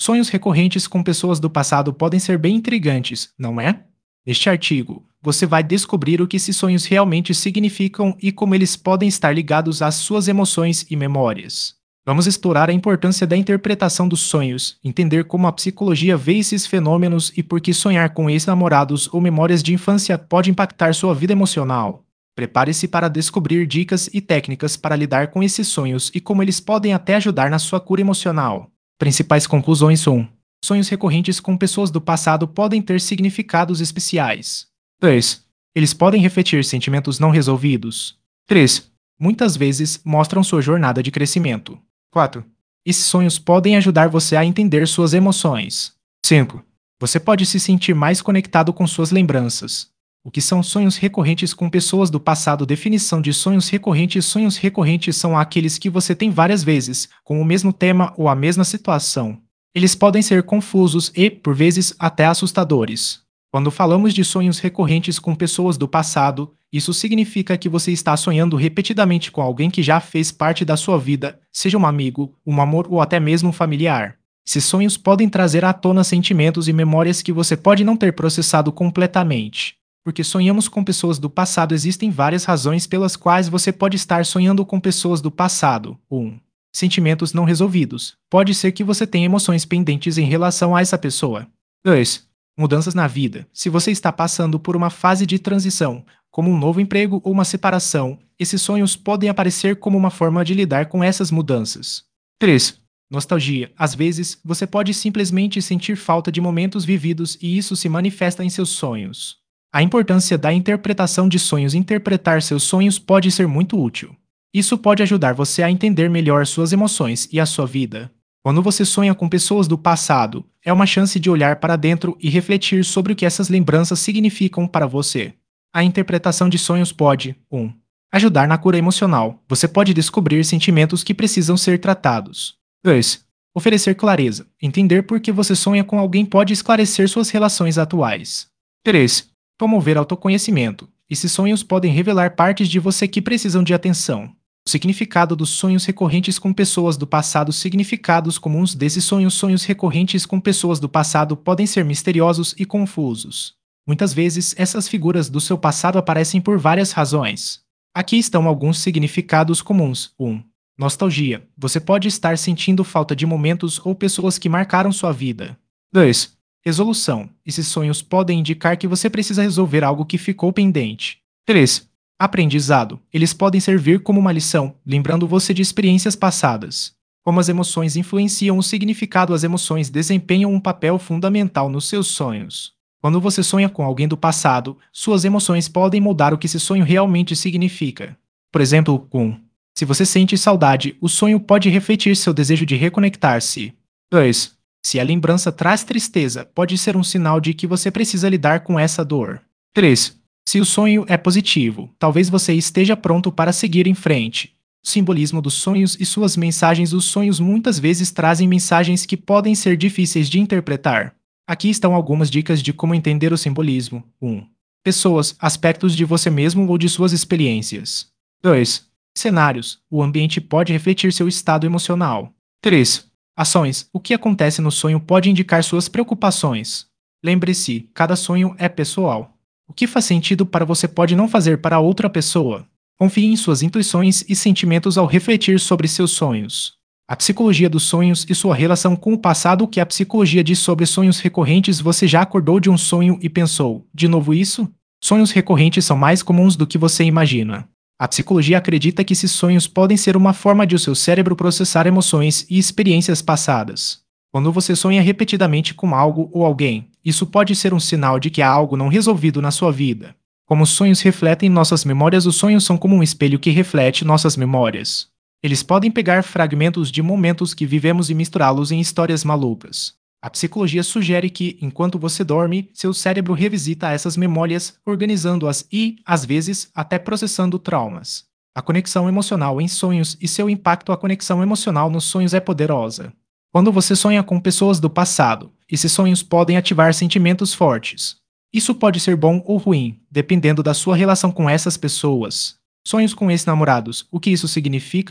Sonhos recorrentes com pessoas do passado podem ser bem intrigantes, não é? Neste artigo, você vai descobrir o que esses sonhos realmente significam e como eles podem estar ligados às suas emoções e memórias. Vamos explorar a importância da interpretação dos sonhos, entender como a psicologia vê esses fenômenos e por que sonhar com ex-namorados ou memórias de infância pode impactar sua vida emocional. Prepare-se para descobrir dicas e técnicas para lidar com esses sonhos e como eles podem até ajudar na sua cura emocional. Principais conclusões 1. Sonhos recorrentes com pessoas do passado podem ter significados especiais. 2. Eles podem refletir sentimentos não resolvidos. 3. Muitas vezes mostram sua jornada de crescimento. 4. Esses sonhos podem ajudar você a entender suas emoções. 5. Você pode se sentir mais conectado com suas lembranças. O que são sonhos recorrentes com pessoas do passado? Definição de sonhos recorrentes. Sonhos recorrentes são aqueles que você tem várias vezes, com o mesmo tema ou a mesma situação. Eles podem ser confusos e, por vezes, até assustadores. Quando falamos de sonhos recorrentes com pessoas do passado, isso significa que você está sonhando repetidamente com alguém que já fez parte da sua vida, seja um amigo, um amor ou até mesmo um familiar. Esses sonhos podem trazer à tona sentimentos e memórias que você pode não ter processado completamente. Porque sonhamos com pessoas do passado, existem várias razões pelas quais você pode estar sonhando com pessoas do passado. 1. Sentimentos não resolvidos. Pode ser que você tenha emoções pendentes em relação a essa pessoa. 2. Mudanças na vida. Se você está passando por uma fase de transição, como um novo emprego ou uma separação, esses sonhos podem aparecer como uma forma de lidar com essas mudanças. 3. Nostalgia. Às vezes, você pode simplesmente sentir falta de momentos vividos e isso se manifesta em seus sonhos. A importância da interpretação de sonhos. Interpretar seus sonhos pode ser muito útil. Isso pode ajudar você a entender melhor suas emoções e a sua vida. Quando você sonha com pessoas do passado, é uma chance de olhar para dentro e refletir sobre o que essas lembranças significam para você. A interpretação de sonhos pode 1. Ajudar na cura emocional. Você pode descobrir sentimentos que precisam ser tratados. 2. Oferecer clareza. Entender por que você sonha com alguém pode esclarecer suas relações atuais. 3. Promover autoconhecimento. Esses sonhos podem revelar partes de você que precisam de atenção. O significado dos sonhos recorrentes com pessoas do passado. Significados comuns desses sonhos. Sonhos recorrentes com pessoas do passado podem ser misteriosos e confusos. Muitas vezes, essas figuras do seu passado aparecem por várias razões. Aqui estão alguns significados comuns. 1. Nostalgia. Você pode estar sentindo falta de momentos ou pessoas que marcaram sua vida. 2. Resolução. Esses sonhos podem indicar que você precisa resolver algo que ficou pendente. 3. Aprendizado. Eles podem servir como uma lição, lembrando você de experiências passadas. Como as emoções influenciam o significado. As emoções desempenham um papel fundamental nos seus sonhos. Quando você sonha com alguém do passado, suas emoções podem mudar o que esse sonho realmente significa. Por exemplo, se você sente saudade, o sonho pode refletir seu desejo de reconectar-se. 2. Se a lembrança traz tristeza, pode ser um sinal de que você precisa lidar com essa dor. 3. Se o sonho é positivo, talvez você esteja pronto para seguir em frente. O simbolismo dos sonhos e suas mensagens. Os sonhos muitas vezes trazem mensagens que podem ser difíceis de interpretar. Aqui estão algumas dicas de como entender o simbolismo. 1. Pessoas, aspectos de você mesmo ou de suas experiências. 2. Cenários. O ambiente pode refletir seu estado emocional. 3. Ações. O que acontece no sonho pode indicar suas preocupações. Lembre-se, cada sonho é pessoal. O que faz sentido para você pode não fazer para outra pessoa. Confie em suas intuições e sentimentos ao refletir sobre seus sonhos. A psicologia dos sonhos e sua relação com o passado. O que a psicologia diz sobre sonhos recorrentes? Você já acordou de um sonho e pensou, de novo isso? Sonhos recorrentes são mais comuns do que você imagina. A psicologia acredita que esses sonhos podem ser uma forma de o seu cérebro processar emoções e experiências passadas. Quando você sonha repetidamente com algo ou alguém, isso pode ser um sinal de que há algo não resolvido na sua vida. Como os sonhos refletem nossas memórias. Os sonhos são como um espelho que reflete nossas memórias. Eles podem pegar fragmentos de momentos que vivemos e misturá-los em histórias malucas. A psicologia sugere que, enquanto você dorme, seu cérebro revisita essas memórias, organizando-as e, às vezes, até processando traumas. A conexão emocional em sonhos e seu impacto. A conexão emocional nos sonhos é poderosa. Quando você sonha com pessoas do passado, esses sonhos podem ativar sentimentos fortes. Isso pode ser bom ou ruim, dependendo da sua relação com essas pessoas. Sonhos com ex-namorados. O que isso significa?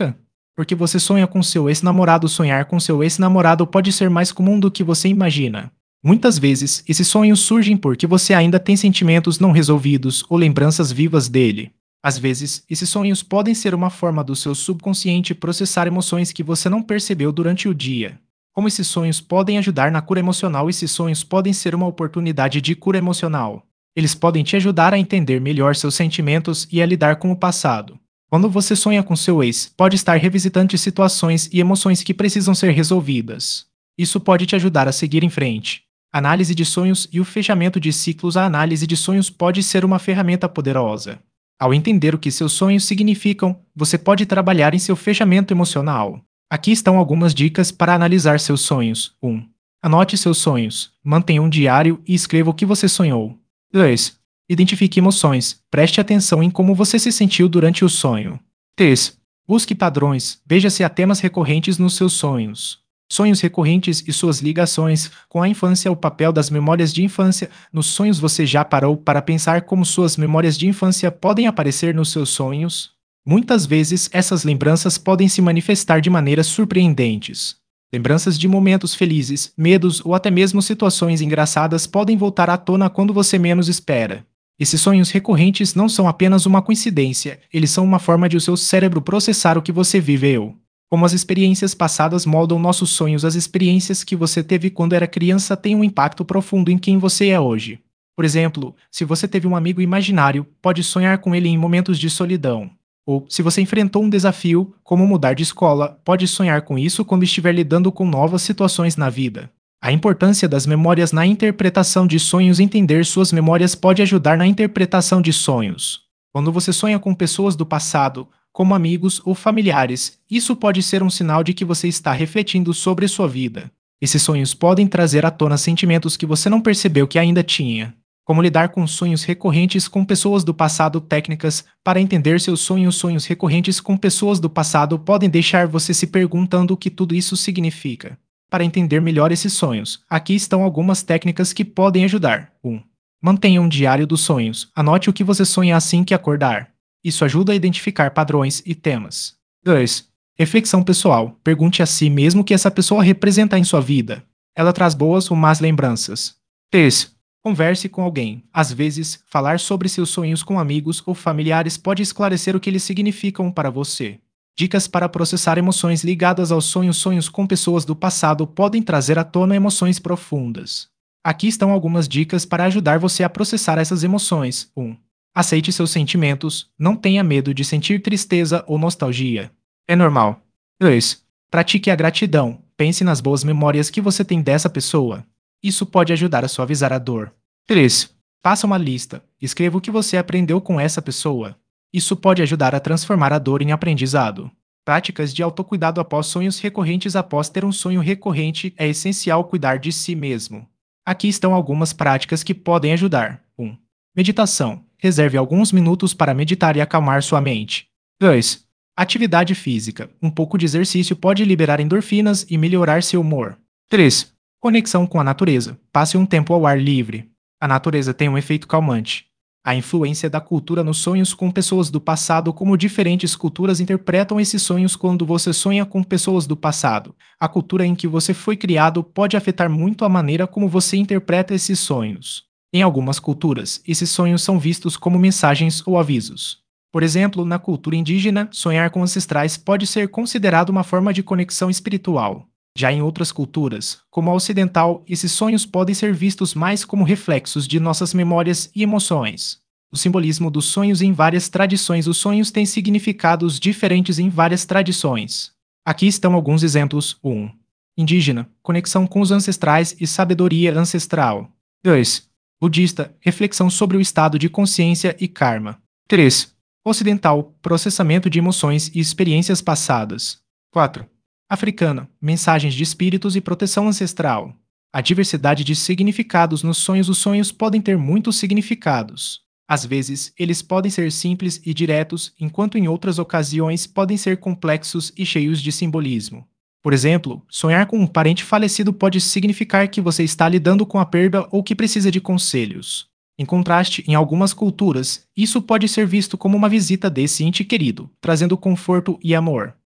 Porque você sonha com seu ex-namorado, sonhar com seu ex-namorado pode ser mais comum do que você imagina. Muitas vezes, esses sonhos surgem porque você ainda tem sentimentos não resolvidos ou lembranças vivas dele. Às vezes, esses sonhos podem ser uma forma do seu subconsciente processar emoções que você não percebeu durante o dia. Como esses sonhos podem ajudar na cura emocional? Esses sonhos podem ser uma oportunidade de cura emocional. Eles podem te ajudar a entender melhor seus sentimentos e a lidar com o passado. Quando você sonha com seu ex, pode estar revisitando situações e emoções que precisam ser resolvidas. Isso pode te ajudar a seguir em frente. Análise de sonhos e o fechamento de ciclos. A análise de sonhos pode ser uma ferramenta poderosa. Ao entender o que seus sonhos significam, você pode trabalhar em seu fechamento emocional. Aqui estão algumas dicas para analisar seus sonhos. 1. Anote seus sonhos. Mantenha um diário e escreva o que você sonhou. 2. Identifique emoções. Preste atenção em como você se sentiu durante o sonho. 3. Busque padrões. Veja se há temas recorrentes nos seus sonhos. Sonhos recorrentes e suas ligações com a infância. O papel das memórias de infância. Nos sonhos você já parou para pensar como suas memórias de infância podem aparecer nos seus sonhos? Muitas vezes, essas lembranças podem se manifestar de maneiras surpreendentes. Lembranças de momentos felizes, medos ou até mesmo situações engraçadas podem voltar à tona quando você menos espera. Esses sonhos recorrentes não são apenas uma coincidência, eles são uma forma de o seu cérebro processar o que você viveu. Como as experiências passadas moldam nossos sonhos, as experiências que você teve quando era criança têm um impacto profundo em quem você é hoje. Por exemplo, se você teve um amigo imaginário, pode sonhar com ele em momentos de solidão. Ou, se você enfrentou um desafio, como mudar de escola, pode sonhar com isso quando estiver lidando com novas situações na vida. A importância das memórias na interpretação de sonhos. Entender suas memórias pode ajudar na interpretação de sonhos. Quando você sonha com pessoas do passado, como amigos ou familiares, isso pode ser um sinal de que você está refletindo sobre sua vida. Esses sonhos podem trazer à tona sentimentos que você não percebeu que ainda tinha. Como lidar com sonhos recorrentes com pessoas do passado. Técnicas para entender seus sonhos. Sonhos recorrentes com pessoas do passado podem deixar você se perguntando o que tudo isso significa. Para entender melhor esses sonhos, aqui estão algumas técnicas que podem ajudar. 1. Mantenha um diário dos sonhos. Anote o que você sonha assim que acordar. Isso ajuda a identificar padrões e temas. 2. Reflexão pessoal. Pergunte a si mesmo o que essa pessoa representa em sua vida. Ela traz boas ou más lembranças. 3. Converse com alguém. Às vezes, falar sobre seus sonhos com amigos ou familiares pode esclarecer o que eles significam para você. Dicas para processar emoções ligadas aos sonhos. Sonhos com pessoas do passado podem trazer à tona emoções profundas. Aqui estão algumas dicas para ajudar você a processar essas emoções. 1. Aceite seus sentimentos. Não tenha medo de sentir tristeza ou nostalgia. É normal. 2. Pratique a gratidão. Pense nas boas memórias que você tem dessa pessoa. Isso pode ajudar a suavizar a dor. 3. Faça uma lista. Escreva o que você aprendeu com essa pessoa. Isso pode ajudar a transformar a dor em aprendizado. Práticas de autocuidado após sonhos recorrentes. Após ter um sonho recorrente, é essencial cuidar de si mesmo. Aqui estão algumas práticas que podem ajudar. 1. Meditação. Reserve alguns minutos para meditar e acalmar sua mente. 2. Atividade física. Um pouco de exercício pode liberar endorfinas e melhorar seu humor. 3. Conexão com a natureza. Passe um tempo ao ar livre. A natureza tem um efeito calmante. A influência da cultura nos sonhos com pessoas do passado. Como diferentes culturas interpretam esses sonhos. Quando você sonha com pessoas do passado, a cultura em que você foi criado pode afetar muito a maneira como você interpreta esses sonhos. Em algumas culturas, esses sonhos são vistos como mensagens ou avisos. Por exemplo, na cultura indígena, sonhar com ancestrais pode ser considerado uma forma de conexão espiritual. Já em outras culturas, como a ocidental, esses sonhos podem ser vistos mais como reflexos de nossas memórias e emoções. O simbolismo dos sonhos em várias tradições. Os sonhos têm significados diferentes em várias tradições. Aqui estão alguns exemplos. 1. Indígena, conexão com os ancestrais e sabedoria ancestral. 2. Budista, reflexão sobre o estado de consciência e karma. 3. Ocidental, processamento de emoções e experiências passadas. 4. Africana, mensagens de espíritos e proteção ancestral. A diversidade de significados nos sonhos. Os sonhos podem ter muitos significados. Às vezes, eles podem ser simples e diretos, enquanto em outras ocasiões podem ser complexos e cheios de simbolismo. Por exemplo, sonhar com um parente falecido pode significar que você está lidando com a perda ou que precisa de conselhos. Em contraste, em algumas culturas, isso pode ser visto como uma visita desse ente querido, trazendo conforto e amor.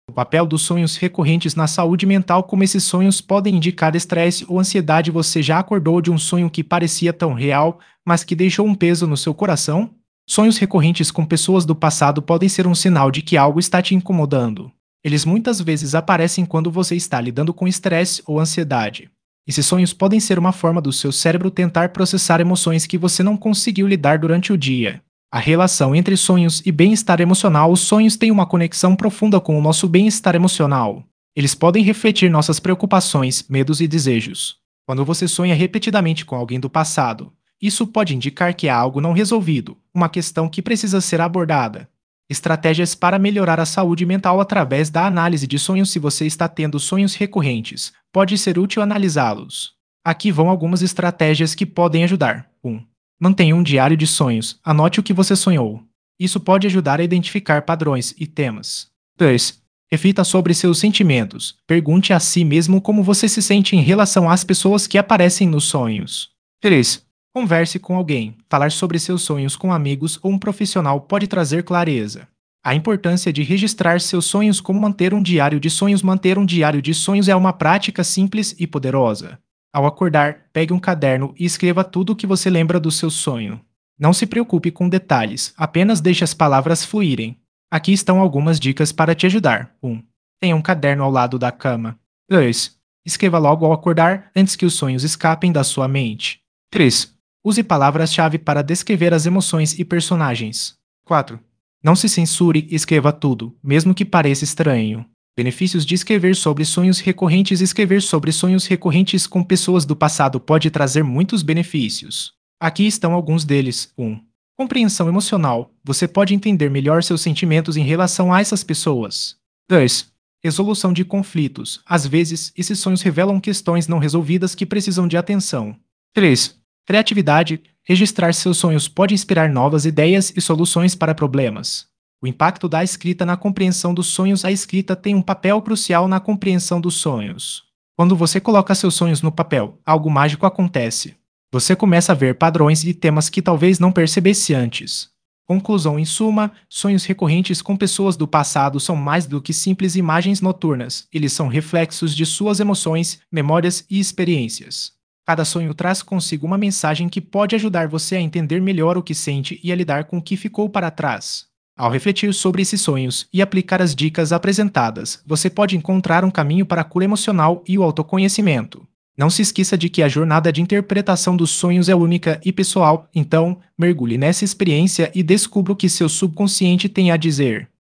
O papel dos sonhos recorrentes na saúde mental. Como esses sonhos podem indicar estresse ou ansiedade. Você já acordou de um sonho que parecia tão real, mas que deixou um peso no seu coração? Sonhos recorrentes com pessoas do passado podem ser um sinal de que algo está te incomodando. Eles muitas vezes aparecem quando você está lidando com estresse ou ansiedade. Esses sonhos podem ser uma forma do seu cérebro tentar processar emoções que você não conseguiu lidar durante o dia. A relação entre sonhos e bem-estar emocional. Os sonhos têm uma conexão profunda com o nosso bem-estar emocional. Eles podem refletir nossas preocupações, medos e desejos. Quando você sonha repetidamente com alguém do passado, isso pode indicar que há algo não resolvido, uma questão que precisa ser abordada. Estratégias para melhorar a saúde mental através da análise de sonhos. Se você está tendo sonhos recorrentes, pode ser útil analisá-los. Aqui vão algumas estratégias que podem ajudar. 1. Mantenha um diário de sonhos. Anote o que você sonhou. Isso pode ajudar a identificar padrões e temas. 2. Reflita sobre seus sentimentos. Pergunte a si mesmo como você se sente em relação às pessoas que aparecem nos sonhos. 3. Converse com alguém. Falar sobre seus sonhos com amigos ou um profissional pode trazer clareza. A importância de registrar seus sonhos. Como manter um diário de sonhos. Manter um diário de sonhos é uma prática simples e poderosa. Ao acordar, pegue um caderno e escreva tudo o que você lembra do seu sonho. Não se preocupe com detalhes, apenas deixe as palavras fluírem. Aqui estão algumas dicas para te ajudar. 1. Tenha um caderno ao lado da cama. 2. Escreva logo ao acordar, antes que os sonhos escapem da sua mente. 3. Use palavras-chave para descrever as emoções e personagens. 4. Não se censure e escreva tudo, mesmo que pareça estranho. Benefícios de escrever sobre sonhos recorrentes. Escrever sobre sonhos recorrentes com pessoas do passado pode trazer muitos benefícios. Aqui estão alguns deles. 1. Compreensão emocional. Você pode entender melhor seus sentimentos em relação a essas pessoas. 2. Resolução de conflitos. Às vezes, esses sonhos revelam questões não resolvidas que precisam de atenção. 3. Criatividade. Registrar seus sonhos pode inspirar novas ideias e soluções para problemas. O impacto da escrita na compreensão dos sonhos. A escrita tem um papel crucial na compreensão dos sonhos. Quando você coloca seus sonhos no papel, algo mágico acontece. Você começa a ver padrões e temas que talvez não percebesse antes. Conclusão. Em suma, sonhos recorrentes com pessoas do passado são mais do que simples imagens noturnas. Eles são reflexos de suas emoções, memórias e experiências. Cada sonho traz consigo uma mensagem que pode ajudar você a entender melhor o que sente e a lidar com o que ficou para trás. Ao refletir sobre esses sonhos e aplicar as dicas apresentadas, você pode encontrar um caminho para a cura emocional e o autoconhecimento. Não se esqueça de que a jornada de interpretação dos sonhos é única e pessoal, então, mergulhe nessa experiência e descubra o que seu subconsciente tem a dizer.